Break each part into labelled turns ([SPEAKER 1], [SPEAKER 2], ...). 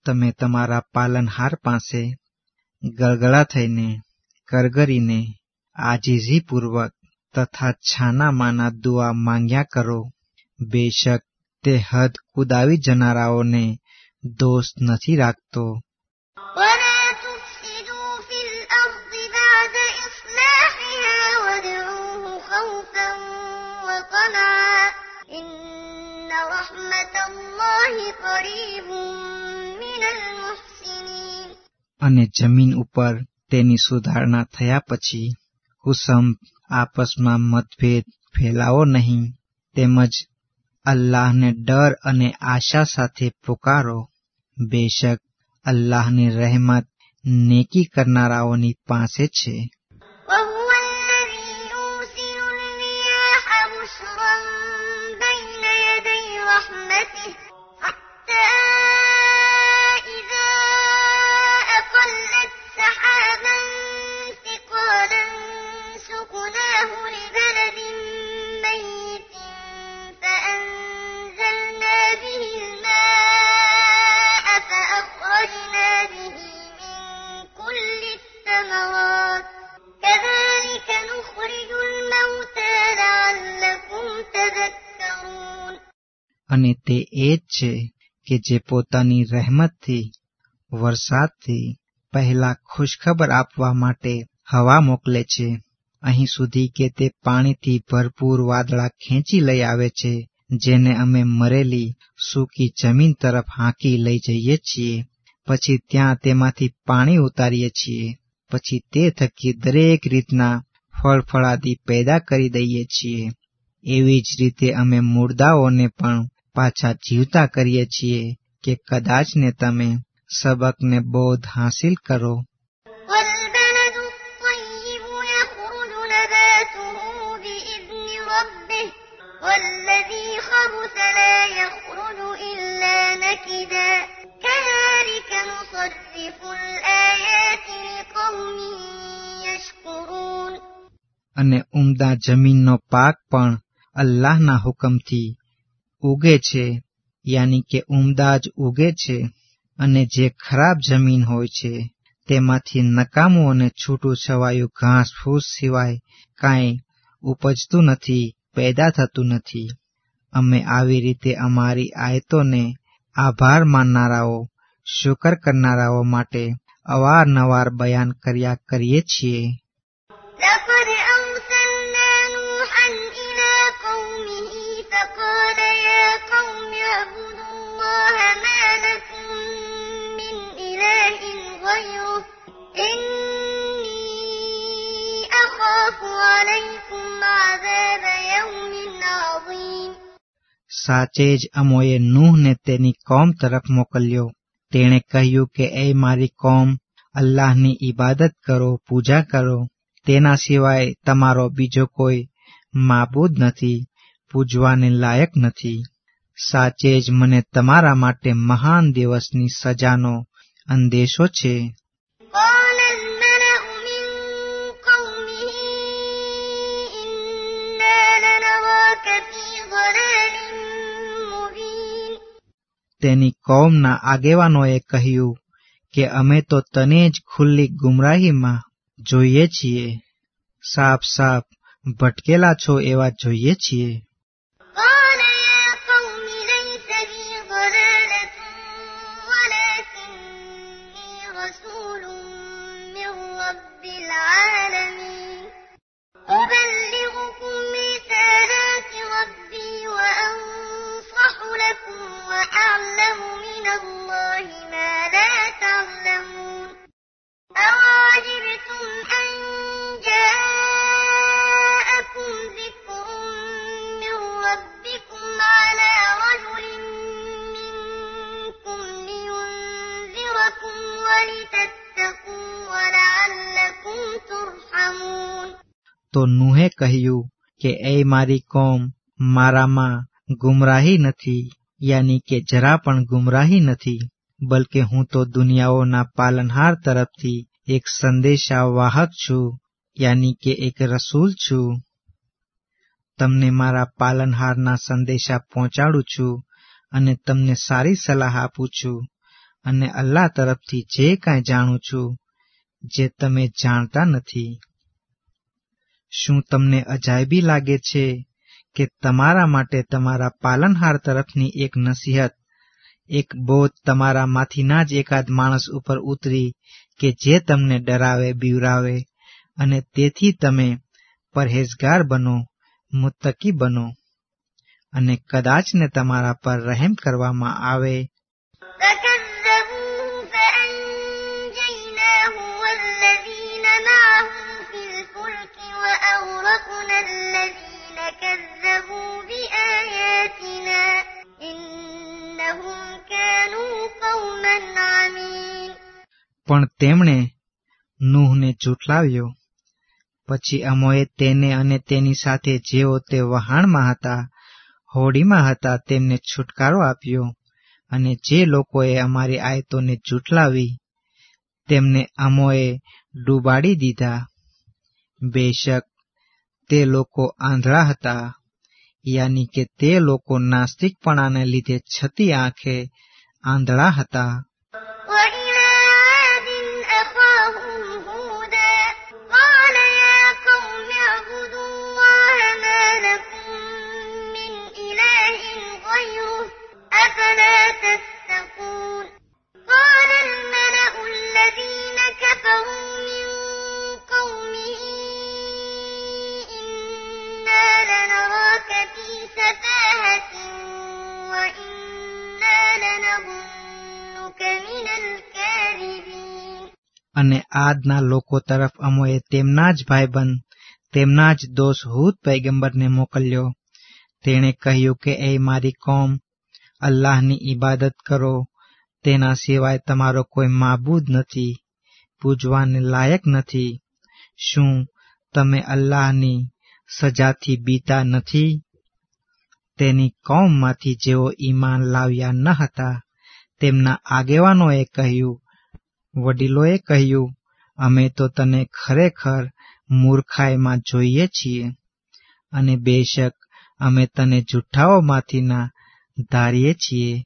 [SPEAKER 1] તમે તમારા પાલનહાર પાસે ગળગળા થઈને, કરગરીને, આજીજીપૂર્વક તથા છાનામાના દુઆ માંગ્યા કરો. બેશક તે હદ કુદાવી જનારાઓને દોષ નથી રાખતો. અને જમીન ઉપર તેની સુધારણા થયા પછી કુસુમ આપસમાં મતભેદ ફેલાવો નહીં, તેમજ અલ્લાહને ડર અને આશા સાથે પુકારો. બેશક અલ્લાહની રહેમત નેકી કરનારાઓની પાસે છે. અને તે એ જ છે કે જે પોતાની રહેમતથી, વરસાદથી પહેલા ખુશખબર આપવા માટે હવા મોકલે છે, અહીં સુધી કે તે પાણીથી ભરપૂર વાદળા ખેંચી લઈ આવે છે, જેને અમે મરેલી સૂકી જમીન તરફ હાંકી લઈ જઈએ છીએ. પછી ત્યાં તેમાંથી પાણી ઉતારીએ છીએ. પછી તે થકી દરેક રીતના ફળફળાદી પેદા કરી દઈએ છીએ. એવી જ રીતે અમે મુર્દાઓને પણ પાછા જીવતા કરીએ છીએ કે કદાચ ને તમે સબકને બોધ હાંસિલ કરો. અને ઉમદા જમીનનો પાક પણ અલ્લાહના હુકમથી ઉગે છે, યાની કે ઉમદા જ ઉગે છે. અને જે ખરાબ જમીન હોય છે તેમાંથી નકામું અને છૂટું છવાયું ઘાસ ફૂસ સિવાય કાંઈ ઉપજતું નથી, પેદા થતું નથી. અમે આવી રીતે અમારી આયતોને આભાર માનનારાઓ, શુકર કરનારાઓ માટે અવારનવાર બયાન કર્યા કરીએ છીએ. સાચે જ અમોએ નૂહને તેની કોમ તરફ મોકલ્યો. તેણે કહ્યું કે એ મારી કોમ, અલ્લાહની ઇબાદત કરો, પૂજા કરો. તેના સિવાય તમારો બીજો કોઈ માબૂદ નથી, પૂજવાને લાયક નથી. સાચે જ મને તમારા માટે મહાન દિવસની સજાનો અંદેશો છે. તેની કૌમના આગેવાનોએ કહ્યું કે અમે તો તને જ ખુલ્લી ગુમરાહીમાં જોઈએ છીએ, સાફ સાફ ભટકેલા છો એવા જોઈએ છીએ. તો નૂહે કહ્યું કે એ મારી કોમ, મારામાં ગુમરાહી નથી, યાની કે જરા પણ ગુમરાહી નથી, બલકે હું તો દુનિયાઓના પાલનહાર તરફથી એક સંદેશાવાહક છું, યાની કે એક રસૂલ છું. તમને મારા પાલનહારના સંદેશા પહોંચાડું છું અને તમને સારી સલાહ આપું છું અને અલ્લાહ તરફથી જે કાંઈ જાણું છું જે તમે જાણતા નથી. શું તમને અજાયબી લાગે છે કે તમારા માટે તમારા પાલનહાર તરફની એક નસીહત, એક બોધ તમારામાંથીના જ એકાદ માણસ ઉપર ઉતરી કે જે તમને ડરાવે, બીવરાવે, અને તેથી તમે પરહેઝગાર બનો, મુત્તકી બનો, અને કદાચ ને તમારા પર રહેમ કરવામાં આવે. પણ તેમણે નૂહને ઝૂઠલાવ્યો. પછી અમોએ તેને અને તેની સાથે જેઓ તે વહાણમાં હતા, હોડીમાં હતા, તેમને છુટકારો આપ્યો, અને જે લોકોએ અમારી આયતોને ઝૂઠલાવી તેમને અમોએ ડૂબાડી દીધા. બેશક તે લોકો આંધળા હતા, યાની કે તે લોકો નાસ્તિકપણાને લીધે છતી આંખે આંધળા હતા. અને આદના લોકો તરફ અમોએ તેમના જ ભાઈબંધ, તેમના જ દોસ્ત હૂદ પૈગંબરને મોકલ્યો. તેણે કહ્યું કે એ મારી કોમ, અલ્લાહની ઇબાદત કરો, તેના સિવાય તમારો કોઈ માબૂદ નથી, પૂજવાને લાયક નથી. શું તમે અલ્લાહની સજાથી બીતા નથી? તેની કોમમાંથી જેઓ ઈમાન લાવ્યા ન હતા, તેમના આગેવાનોએ કહ્યું, વડીલોએ કહ્યું, અમે તો તને ખરેખર મૂર્ખાઈમાં જોઈએ છીએ, અને બેશક અમે તને જુઠ્ઠાઓમાંથીના ધારીએ છીએ.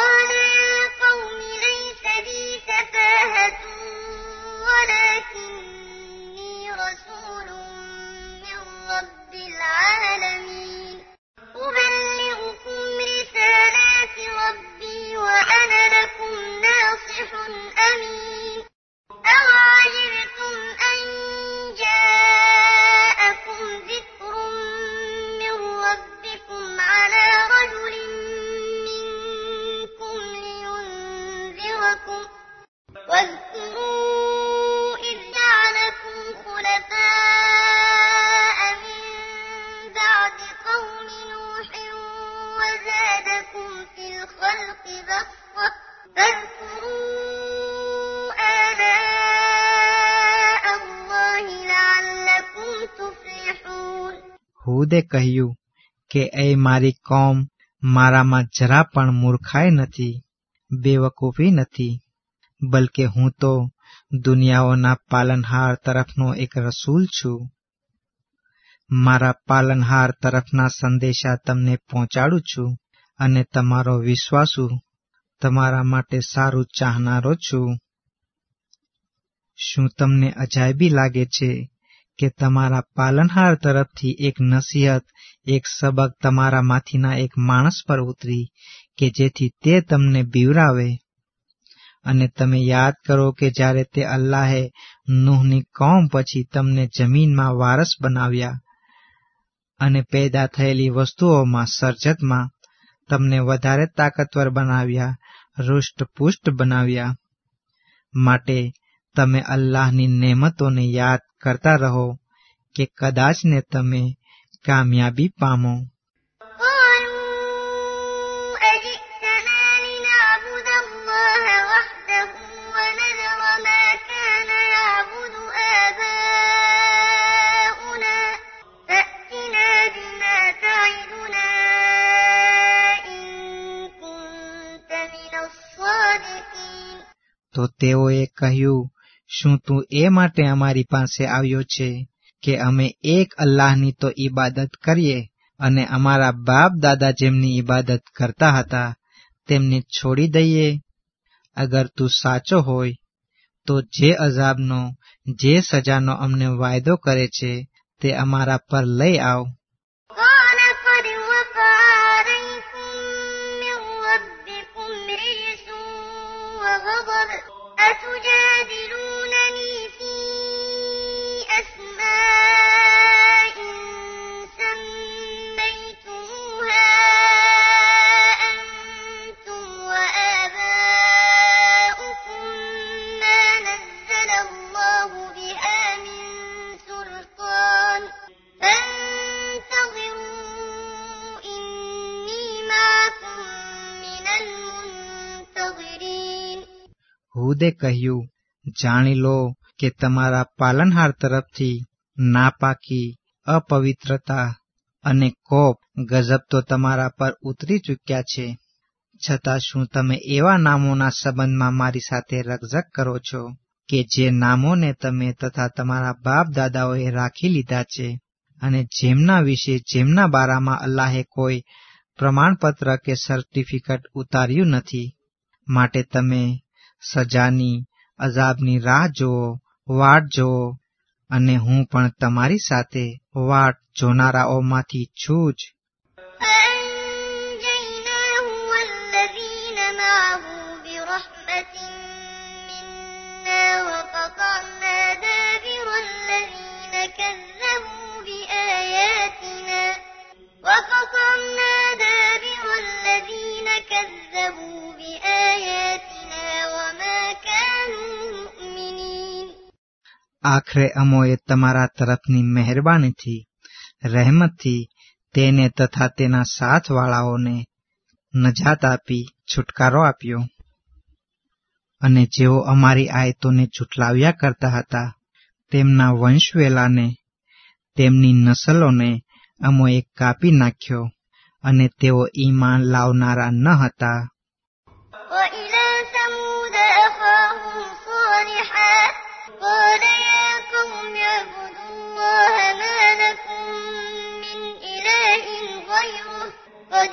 [SPEAKER 1] હૂદે કહ્યું કે એ મારી કોમ, મારામાં જરા પણ મૂર્ખાઈ નથી, બેવકૂફી નથી, બલકે હું તો દુનિયાઓના પાલનહાર તરફનો એક રસૂલ છું. મારા પાલનહાર તરફના સંદેશા તમને પહોંચાડું છું, અને તમારો વિશ્વાસુ, તમારા માટે સારું ચાહનારો છું. શું તમને અજાયબી લાગે છે કે તમારા પાલનહાર તરફથી એક નસીહત, એક સબક તમારામાંથીના એક માણસ પર ઉતરી કે જેથી તે તમને બીવરાવે? અને તમે યાદ કરો કે જ્યારે તે અલ્લાહે નૂહની કોમ પછી તમને જમીનમાં વારસ બનાવ્યા અને પેદા થયેલી વસ્તુઓમાં, સર્જતમાં તમને વધારે તાકતવર બનાવ્યા, હૃષ્ટપુષ્ટ બનાવ્યા. માટે તમે અલ્લાહની નેમતોને યાદ કરતા રહો કે કદાચ ને તમે કામયાબી પામો. તો તેઓએ કહ્યું, શું તું એ માટે અમારી પાસે આવ્યો છે કે અમે એક અલ્લાહની તો ઇબાદત કરીએ અને અમારા બાપ દાદા જેમની ઇબાદત કરતા હતા તેમને છોડી દઈએ? અગર તું સાચો હોય તો જે અઝાબનો, જે સજાનો અમને વાયદો કરે છે તે અમારા પર લઈ આવ.
[SPEAKER 2] قال قد وقع عليكم من ربكم رجس وغضب أتجادلونني في أسماء سميتموها أنتم وآباؤكم ما نزل الله بها من سلطان فانتظروا إني معكم من المنتظرين.
[SPEAKER 1] હૂદે કહ્યું, જાણી લો કે તમારા પાલનહાર તરફથી નાપાકી, અપવિત્રતા અને કોપ, ગજબ તો તમારા પર ઉતરી ચૂક્યા છે. છતાં શું તમે એવા નામોના સંબંધમાં મારી સાથે રકઝક કરો છો કે જે નામોને તમે તથા તમારા બાપ દાદાઓએ રાખી લીધા છે અને જેમના વિશે, જેમના બારામાં અલ્લાહે કોઈ પ્રમાણપત્ર કે સર્ટિફિકેટ ઉતાર્યું નથી. માટે તમે સજાની, અઝાબની રાહ જુઓ, વાટ જુઓ, અને હું પણ તમારી સાથે વાટ જોનારાઓમાંથી છું જ.
[SPEAKER 2] فأنجيناه والذين معه برحمة منا وقطعنا دابر الذين كذبوا بآياتنا وما كانوا مؤمنين.
[SPEAKER 1] આખરે અમોએ તમારા તરફની મહેરબાનીથી, રહેમતથી તેને તથા તેના સાથવાળાઓને નજાત આપી, છુટકારો આપ્યો. અને જેઓ અમારી આયતોને ઝુઠલાવ્યા કરતા હતા તેમના વંશવેલાને, તેમની નસલોને અમોએ કાપી નાખ્યો અને તેઓ ઈમાન લાવનારા ન હતા.
[SPEAKER 2] وإلى ثمود أخاهم صالحا قال يا قوم اعبدوا الله ما لكم من إله غيره قد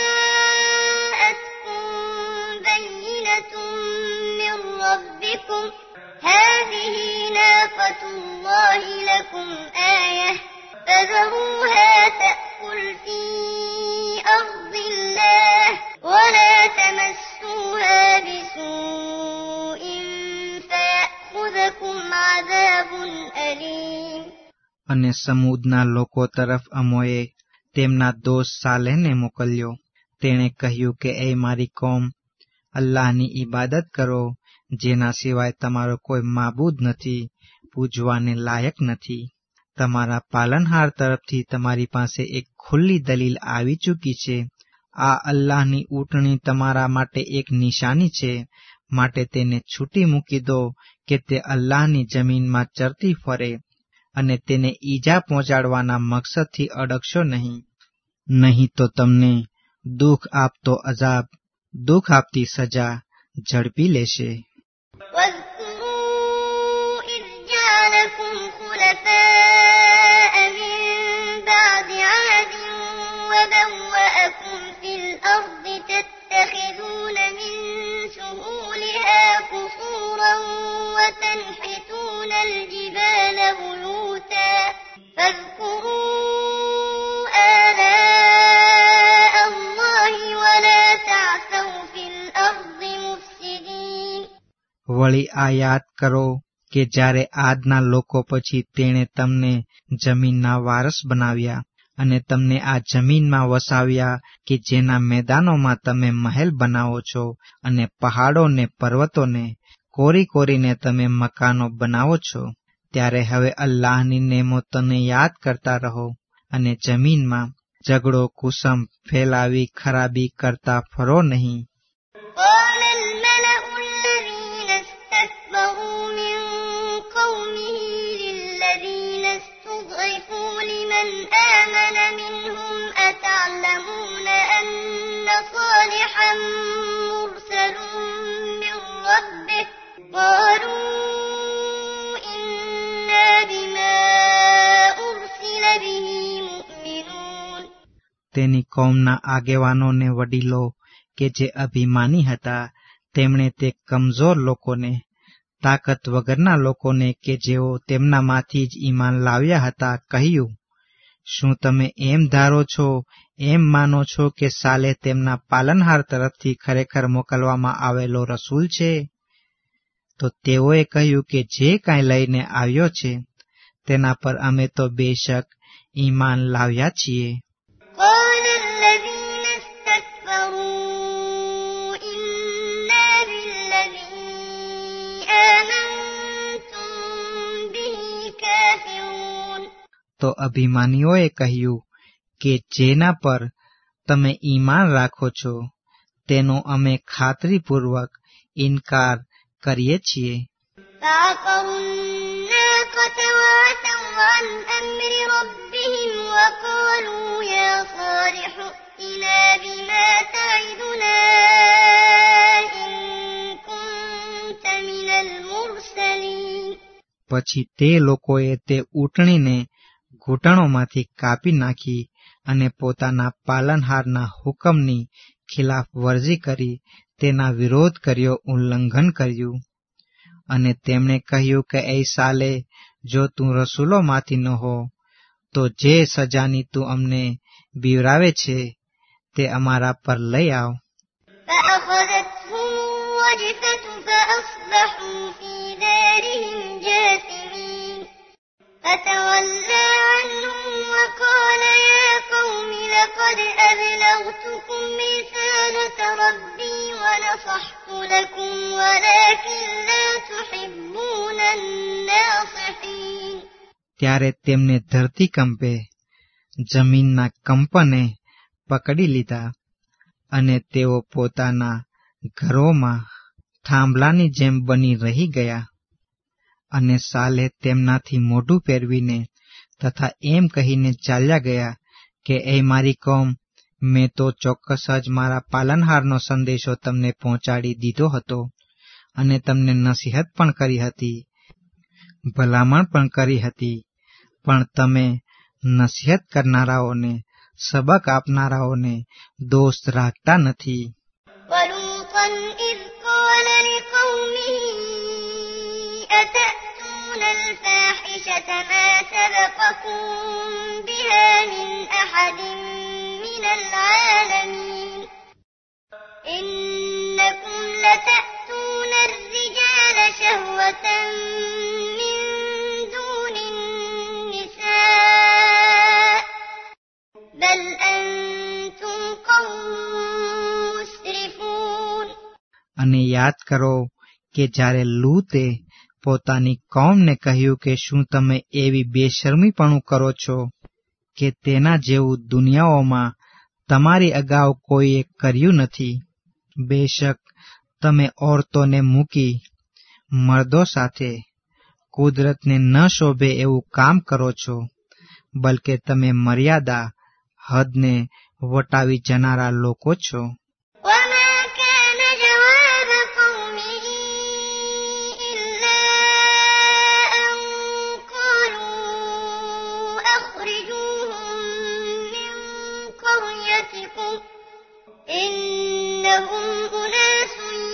[SPEAKER 2] جاءتكم بينة من ربكم هذه ناقة الله لكم آية فذروها تأكل في أرض الله ولا تمسوها بسوء فيأخذكم عذاب أليم.
[SPEAKER 1] અને સમૂદના લોકો તરફ અમોએ તેમના દોસ્ત સાલેહને મોકલ્યો. તેણે કહ્યું કે એ મારી કોમ, અલ્લાહની ઈબાદત કરો, જેના સિવાય તમારો કોઈ માબૂદ નથી, પૂજવાને લાયક નથી. તમારા પાલનહાર તરફથી તમારી પાસે એક ખુલ્લી દલીલ આવી ચૂકી છે. આ અલ્લાહની ઊંટણી તમારા માટે એક નિશાની છે. માટે તેને છૂટી મૂકી દો કે તે અલ્લાહની જમીનમાં ચરતી ફરે, અને તેને ઈજા પહોંચાડવાના મકસદથી અડકશો નહીં. નહીં તો તમને દુઃખ આપતો અઝાબ, દુઃખ આપતી સજા ઝડપી લેશે.
[SPEAKER 2] واذكروا إذ جعلكم خلفاء من بعد عاد وبوأكم في الأرض تتخذون من سهولها قصورا وتنحتون الجبال بيوتا فاذكروا آلاء الله ولا تعثوا في الأرض مفسدين.
[SPEAKER 1] વળી આ યાદ કરો કે જ્યારે આજના લોકો પછી તેણે તમને જમીનના વારસ બનાવ્યા અને તમને આ જમીનમાં વસાવ્યા કે જેના મેદાનોમાં તમે મહેલ બનાવો છો અને પહાડોને, પર્વતોને કોરી કોરીને તમે મકાનો બનાવો છો. ત્યારે હવે અલ્લાહની નેમતોને યાદ કરતા રહો અને જમીનમાં ઝઘડો, કુસમ ફેલાવી ખરાબી કરતા ફરો નહીં.
[SPEAKER 2] قال الملأ الذين استكبروا من قومه للذين استضعفوا لمن آمن منهم أتعلمون أن صالحا مرسل من ربه قالوا إنا بما أرسل به مؤمنون.
[SPEAKER 1] તેની કોમના આગેવાનોને વડીલો કે જે અભિમાની હતા તેમણે તે કમજોર લોકોને, તાકાત વગરના લોકોને કે જેઓ તેમનામાંથી જ ઈમાન લાવ્યા હતા કહ્યું, શું તમે એમ ધારો છો, એમ માનો છો કે સાલે તેમના પાલનહાર તરફથી ખરેખર મોકલવામાં આવેલો રસૂલ છે? તો તેઓએ કહ્યું કે જે કાંઈ લઈને આવ્યો છે તેના પર અમે તો બેશક ઈમાન લાવ્યા છીએ.
[SPEAKER 2] قال الذين استكبروا إنا بالذي آمنتم به كافرون.
[SPEAKER 1] તો અભિમાનીઓએ કહ્યું કે જેના પર તમે ઈમાન રાખો છો તેનો અમે ખાતરીપૂર્વક ઇનકાર કરીએ છીએ.
[SPEAKER 2] فعقروا الناقة وعتوا عن أمر ربهم وقالوا يا صالح ائتنا بما تعدنا إن كنت من المرسلين.
[SPEAKER 1] પછી તે લોકોએ તે ઊંટણીને ઘૂંટણોમાંથી કાપી નાખી અને પોતાના પાલનહારના હુકમની ખિલાફ વર્જી કરી તેના વિરોધ કર્યો, ઉલ્લંઘન કર્યું. અને તેમણે કહ્યું કે એ સાલે, જો તું રસૂલોમાંથી ન હો તો જે સજાની તું અમને બીવરાવે છે તે અમારા પર લઈ આવ.
[SPEAKER 2] فأخذتهم الرجفة فأصبحوا في دارهم جاثمين. فتولى عنهم وقال يا قوم لقد أبلغتكم رسالة ربي ونصحت لكم ولكن لا تحبون الناصحين.
[SPEAKER 1] ત્યારે તેમને ધરતીકંપે, જમીનના કંપને પકડી લીધા અને તેઓ પોતાના ઘરોમાં થાંભલાની જેમ બની રહી ગયા. અને સાલે તેમનાથી મોઢું ફેરવીને તથા એમ કહીને ચાલ્યા ગયા કે એ મારી કોમ, મેં તો ચોક્કસ જ મારા પાલનહારનો સંદેશો તમને પહોંચાડી દીધો હતો અને તમને નસીહત પણ કરી હતી, ભલામણ પણ કરી હતી, પણ તમે નસીહત કરનારાઓને, સબક આપનારાઓને દોસ્ત રાખતા નથી.
[SPEAKER 2] ولوطا إذ قال لقومه أتأتون الفاحشة ما سبقكم بها من أحد من العالمين إنكم لتأتون الرجال شهوة من دون النساء بل أنتم قوم مسرفون.
[SPEAKER 1] અને યાદ કરો કે જ્યારે લૂતે પોતાની કોમને કહ્યું કે શું તમે એવી બેશરમીપણું કરો છો કે તેના જેવું દુનિયાઓમાં તમારી અગાઉ કોઈએ કર્યું નથી. બેશક તમે ઓરતોને મૂકી મર્દો સાથે કુદરતને ન શોભે એવું કામ કરો છો, બલકે તમે મર્યાદા, હદને વટાવી જનારા લોકો છો.
[SPEAKER 2] وما كان جواب قومه إلا أن قالوا أخرجوهم من قريتكم إنهم أناس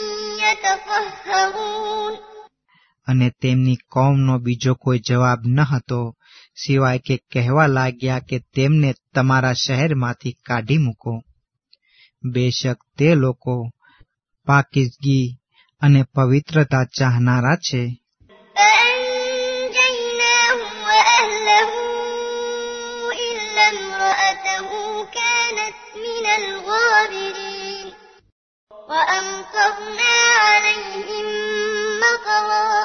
[SPEAKER 2] يتطهرون.
[SPEAKER 1] અને તેમની કોમનો બીજો કોઈ જવાબ ન હતો સિવાય કે કહેવા લાગ્યા કે તેમને તમારા શહેરમાંથી કાઢી મૂકો. બેશક તે લોકો પાકીઝગી અને પવિત્રતા ચાહનારા છે.
[SPEAKER 2] فأنجيناه وأهله إلا امرأته كانت من الغابرين وأمطرنا عليهم مطرا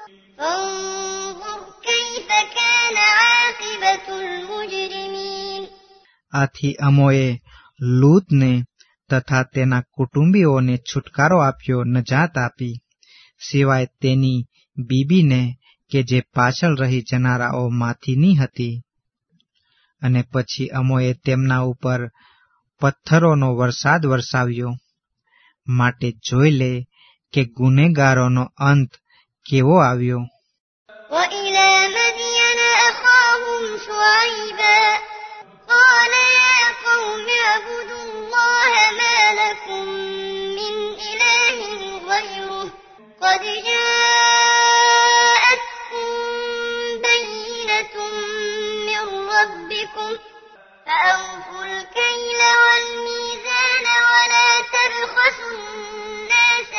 [SPEAKER 2] فانظر كيف كان عاقبة المجرمين.
[SPEAKER 1] આથી અમોએ લૂતને તથા તેના કુટુંબીઓને છુટકારો આપ્યો, નજાત આપી, સિવાય તેની બીબીને કે જે પાછળ રહી જનારાઓમાંથીની હતી. અને પછી અમોએ તેમના ઉપર પથ્થરોનો વરસાદ વરસાવ્યો, માટે જોઈ લે કે ગુનેગારોનો અંત કેવો આવ્યો.
[SPEAKER 2] وإلى مدين أخاهم شعيبا قال يا قوم اعبدوا الله ما لكم من إله ربكم فأوفوا الكيل والميزان ولا تبخسوا الناس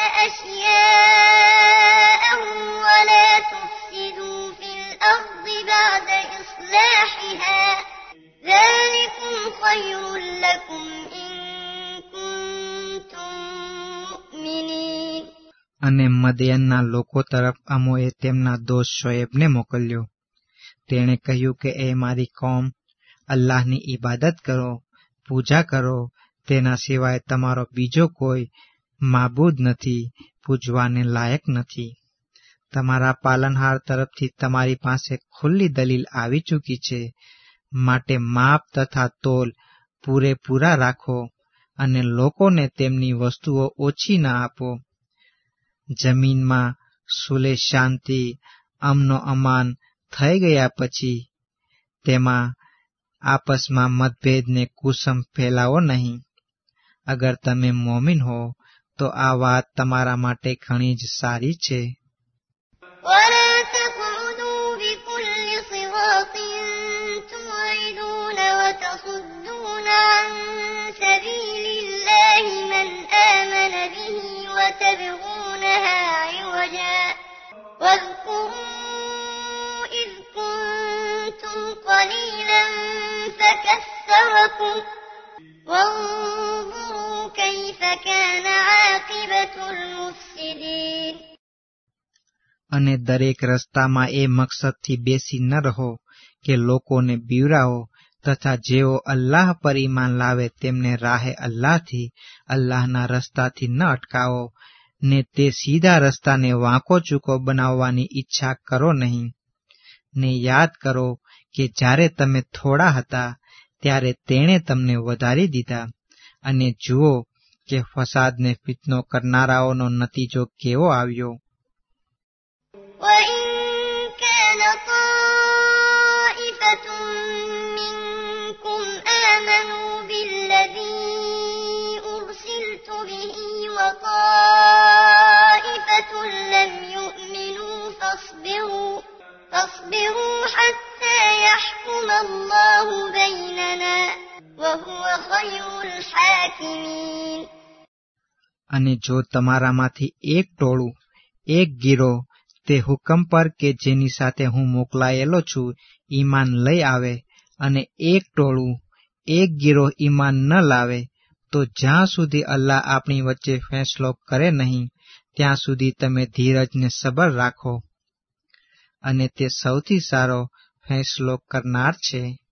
[SPEAKER 2] أشياءهم ولا تفسدوا في الأرض بعد إصلاحها ذلكم خير لكم إن كنتم مؤمنين.
[SPEAKER 1] અને મદયનના લોકો તરફ અમોએ તેમના દોસ્ત શોએબને મોકલ્યો. તેણે કહ્યું કે એ મારી કોમ, અલ્લાહની ઇબાદત કરો, પૂજા કરો, તેના સિવાય તમારો બીજો કોઈ માબૂદ નથી, પૂજવાને લાયક નથી. તમારા પાલનહાર તરફથી તમારી પાસે ખુલ્લી દલીલ આવી ચૂકી છે, માટે માપ તથા તોલ પૂરેપૂરા રાખો અને લોકોને તેમની વસ્તુઓ ઓછી ના આપો. જમીનમાં સુલે શાંતિ, અમનો અમાન થઈ ગયા પછી તેમાં આપસમાં મતભેદને કુસમ ફેલાવો નહીં. અગર તમે મોમિન હો તો આ વાત તમારા માટે ઘણી જ સારી છે.
[SPEAKER 2] ولا تقعدوا بكل صراط توعدون وتصدون عن سبيل الله من آمن به وتبغونها عوجا واذكروا إذ كنتم قليلا فكثركم وانظروا كيف كان عاقبة المفسدين.
[SPEAKER 1] અને દરેક રસ્તામાં એ મકસદથી બેસી ન રહો કે લોકોને બીવરાવો, તથા જેઓ અલ્લાહ પર ઈમાન લાવે તેમને રાહે અલ્લાહથી, અલ્લાહના રસ્તાથી ન અટકાવો, ને તે સીધા રસ્તાને વાંકો ચૂકો બનાવવાની ઈચ્છા કરો નહીં. ને યાદ કરો કે જ્યારે તમે થોડા હતા ત્યારે તેણે તમને વધારી દીધા, અને જુઓ કે ફસાદને ફિતનો કરનારાઓનો નતીજો કેવો આવ્યો.
[SPEAKER 2] وَإِن كَانَ طَائِفَةٌ مِّنكُمْ آمَنُوا بِالَّذِي أُرْسِلْتُ بِهِ وَطَائِفَةٌ لَّمْ يُؤْمِنُوا فاصبروا حَتَّى يَحْكُمَ اللَّهُ بَيْنَنَا وَهُوَ خَيْرُ الْحَاكِمِينَ.
[SPEAKER 1] અને જો તમારામાંથી એક ટોળું, એક ગીરોહ તે હુકમ પર કે જેની સાથે હું મોકલાયેલો છું ઈમાન લઈ આવે, અને એક ટોળું, એક ગીરોહ ઈમાન ન લાવે, તો જ્યાં સુધી અલ્લાહ આપણી વચ્ચે ફેંસલો કરે નહીં ત્યાં સુધી તમે ધીરજને સબર રાખો, અને તે સૌથી સારો ફેંસલો કરનાર છે.